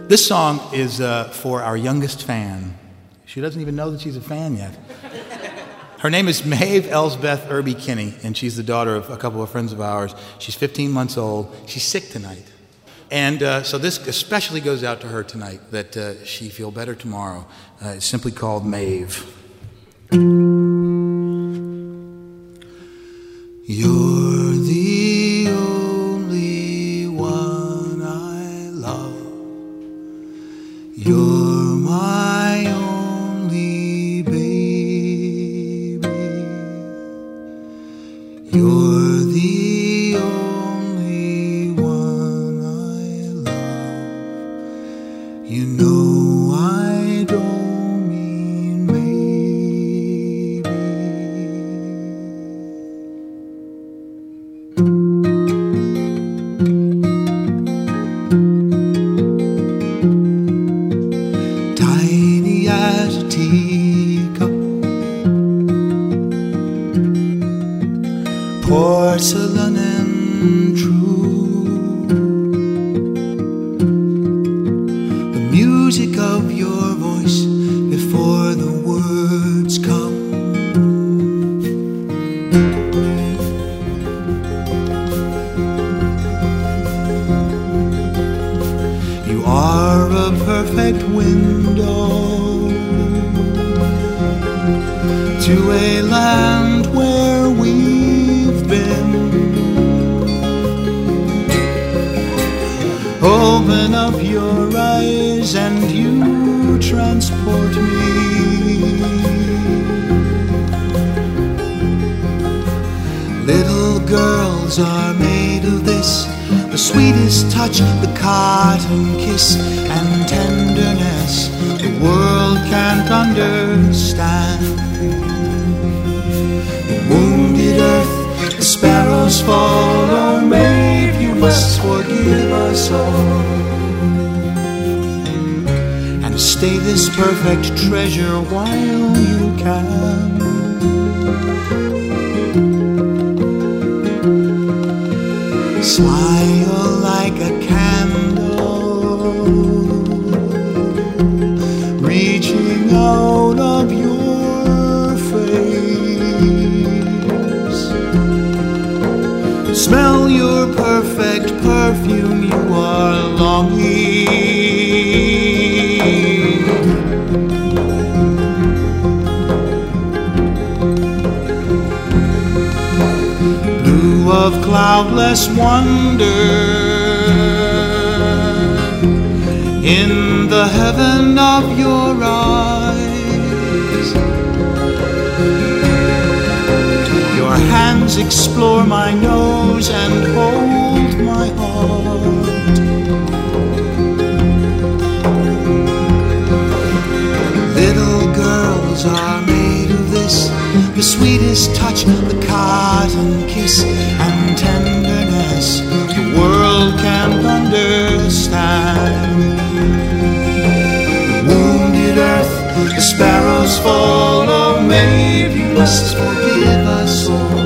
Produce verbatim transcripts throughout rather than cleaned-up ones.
This song is uh, for our youngest fan. She doesn't even know that she's a fan yet. Her name is Maeve Elsbeth Irby Kinney, and she's the daughter of a couple of friends of ours. She's fifteen months old. She's sick tonight. And uh, so this especially goes out to her tonight, that uh, she feel better tomorrow. Uh, it's simply called Maeve. You're the only one I love. You're my only baby. You're the only one I love. You know I don't mean maybe. Tiny as a teacup, porcelain and true. The music of your voice before the words come. You are a perfect window to a land where we've been. Open up your eyes and you transport me. Little girls are made of this, the sweetest touch, the cotton kiss and tenderness the world can't understand. The wounded earth, the sparrows fall, oh Maeve, you must forgive us all. And stay this perfect treasure while you can. Smile like a candle, reaching out of your face. Smell your perfect perfume, you are longing. Blue of cloudless wonder, in the heaven of your eyes. Your hands explore my nose and hold my heart. Little girls are made of this, the sweetest touch, the cotton kiss and tenderness the world can't understand. The wounded earth, the sparrows fall, oh Maeve, you must forgive us all.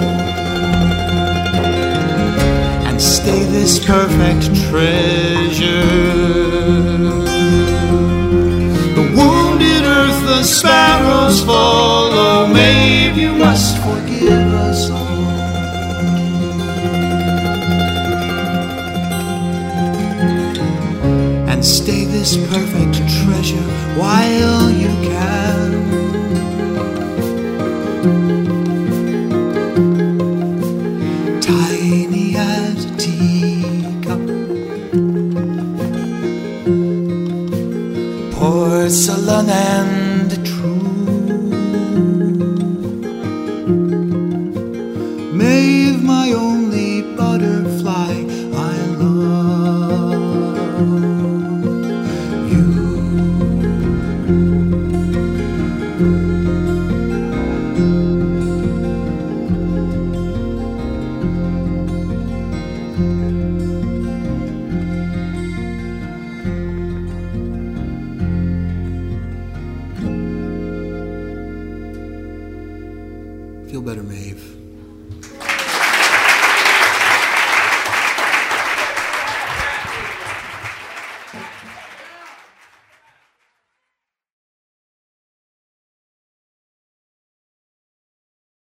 And stay this perfect treasure. The wounded earth, the sparrows fall, oh Maeve, you must forgive us all. And stay this perfect treasure while you can. Tiny as a teacup, porcelain and true. Maeve, my only butterfly, I love you. Feel better, Maeve.